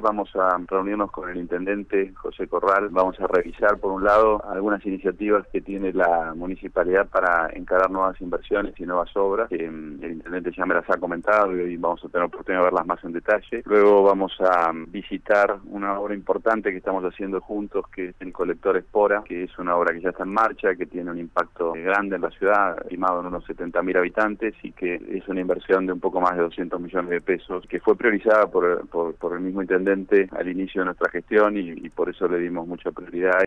vamos a reunirnos con el intendente José Corral. Vamos a revisar, por un lado, algunas iniciativas que tiene la municipalidad para encarar nuevas inversiones y nuevas obras. El intendente ya me las ha comentado y hoy vamos a tener oportunidad de verlas más en detalle. Luego vamos a visitar una obra importante que estamos haciendo juntos, que es el colector Espora, que es una obra que ya está en marcha, que tiene un impacto grande en la ciudad, estimado en unos 70.000 habitantes, y que es una inversión de un poco más de 200 millones de pesos, que fue priorizada por el mismo intendente al inicio de nuestra gestión y por eso le dimos mucha prioridad.